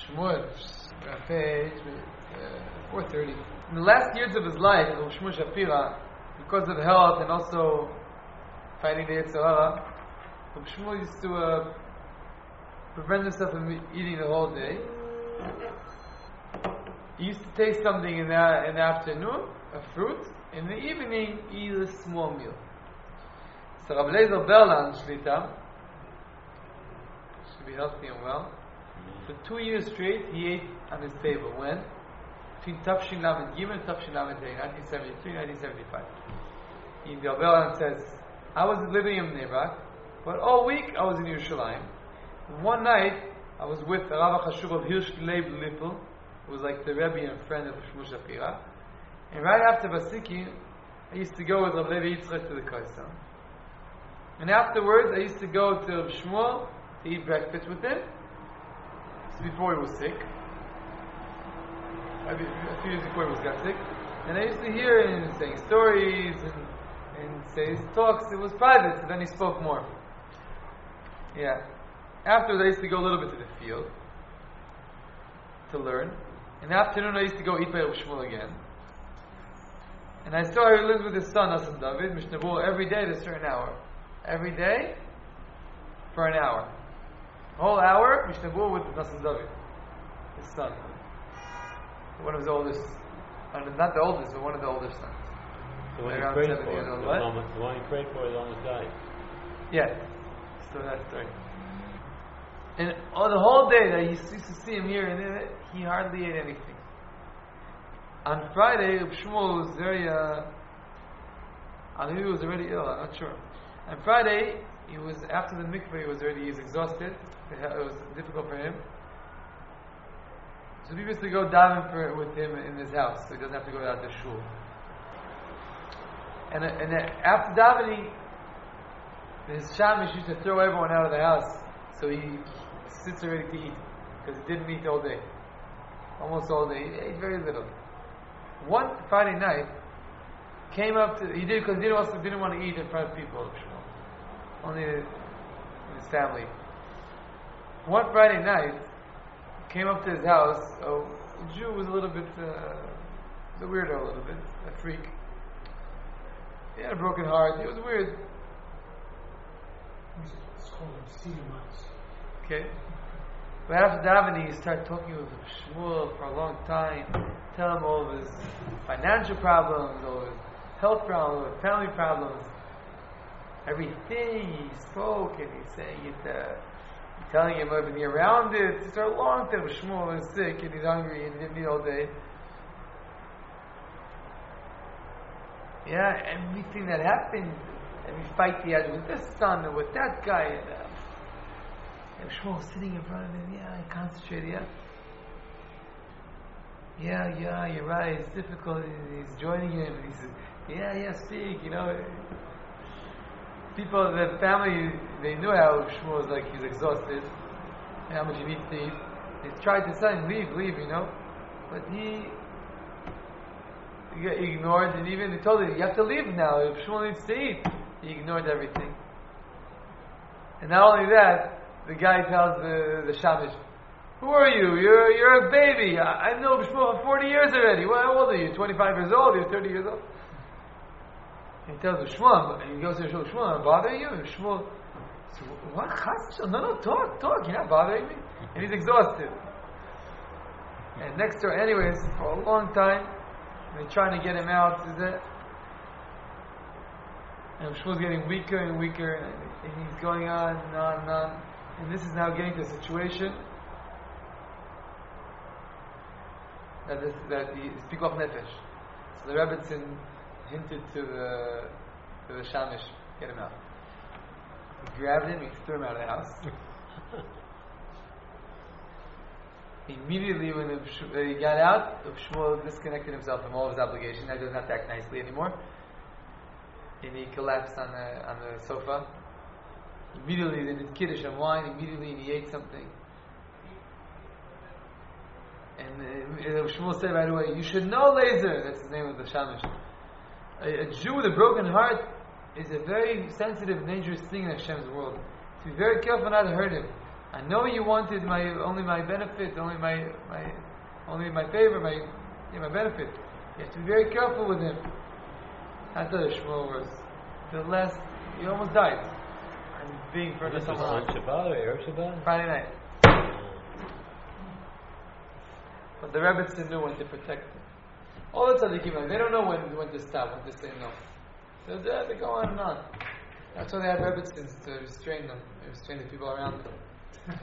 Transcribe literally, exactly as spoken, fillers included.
Shmuel, page uh, four thirty. In the last years of his life, Rav Shmuel Shapira, because of health and also fighting the Yetzer Hara, Rav Shmuel used to uh, prevent himself from eating the whole day. He used to take something in the, in the afternoon, a fruit. In the evening, eat a small meal. So Rabbi Lezer Berlan Shlita should be healthy and well. For two years straight, he ate on his table. When? Between Tafshin Lamed Gimel and Tafshin Lamed Hey, nineteen seventy-three, nineteen seventy-five. Rabbi Berlan says, I was living in Bnei Brak, but all week I was in Yerushalayim. One night, I was with Rav Chashuv of Hirsch Leib Lippel, who was like the Rebbe and friend of Shmuel Shapira. And right after Vasiki, I used to go with Rav Levi Yitzchak to the Kaisam. And afterwards, I used to go to Rav Shmuel to eat breakfast with him. This is before he was sick. A few years before he was got sick. And I used to hear him saying stories and, and say his talks. It was private, so then he spoke more. Yeah. Afterwards, I used to go a little bit to the field to learn. In the afternoon, I used to go eat by Rav Shmuel again. And I saw he lives with his son, Nasan David, Mishnah Berurah, every day at a certain hour. Every day for an hour. A whole hour, Mishnah Berurah with Nasan David, his son. One of his oldest, not the oldest, but one of the older sons. The one around you prayed seven for, years old. the, What? almost, the one you prayed for is almost died. Yeah, so that's right. And oh, the whole day that he used to see him here and there, he hardly ate anything. On Friday, Rav Shmuel was very, uh, I knew he was already ill, I'm not sure. On Friday, he was, after the mikveh, he was already, he was exhausted. It was difficult for him. So we used to go daven for with him in his house, so he doesn't have to go out to shul. And, and after davening, his shamish used to throw everyone out of the house, so he sits ready to eat, because he didn't eat all day. Almost all day. He ate very little. One Friday night, came up to, he did, because he didn't, also didn't want to eat in front of people, only in his family. One Friday night, came up to his house, a Jew was a little bit, uh, was a weirdo a little bit, a freak. He had a broken heart, he was weird. It's called Sidimites. Okay. But after davening, he started talking with Shmuel for a long time, tell him all of his financial problems, all of his health problems, his family problems, everything. He spoke and he's saying it, uh, telling him everything around it. It's for a long time. Shmuel is sick and he's hungry and he didn't eat all day. Yeah, everything that happened, every fight he had with this son and with that guy. And, uh, and Shmuel was sitting in front of him. Yeah, I concentrated. Yeah. Yeah, yeah, you're right. It's difficult. He's joining him. And he says, yeah, yeah, speak. You know, people, the family, they knew how Shmuel was like. He's exhausted, and how much he needs to eat. They tried to tell him, leave, leave, you know, but he, he got ignored. And even they told him, you have to leave now. If Shmuel needs to eat, he ignored everything. And not only that, the guy tells the the shamish, who are you? You're you're a baby. I, I know Shmuel for forty years already. Well, how old are you? twenty-five years old? You're thirty years old? And he tells him, Shmuel, and he goes to Shmuel, Shmuel, I'm bothering you? And Shmuel says, what? No, no, talk, talk. You're not bothering me. And he's exhausted. And next door, anyways, for a long time, they're trying to get him out. Is that? And Shmuel's getting weaker and weaker, and, and he's going on and on and on. And this is now getting to a situation that this, that the speak of nefesh. So the Rebbetzin hinted to the to the shamish, get him out. He grabbed him, he threw him out of the house. Immediately when the, he got out, Shmuel disconnected himself from all of his obligations. Now he doesn't have to act nicely anymore. And he collapsed on the on the sofa. Immediately they did kiddush and wine. Immediately he ate something. And uh, Shmuel said right away, you should know, Lazer, that's the name of the shamish. A, a Jew with a broken heart is a very sensitive, dangerous thing in Hashem's world. To be very careful not to hurt him. I know you wanted my only my benefit, only my my only my favor, my yeah, my benefit. You have to be very careful with him. That's how the Shmuel was. The last, he almost died. And being for This was someone on else. Shabbat or Erev Shabbat? Friday night. But the Rebbetzin knew when to protect him. All the tzaddikim, like, they don't know when when to stop, when to say no. So they, they go on and on. That's why they have Rebbetzins to restrain them, restrain the people around them.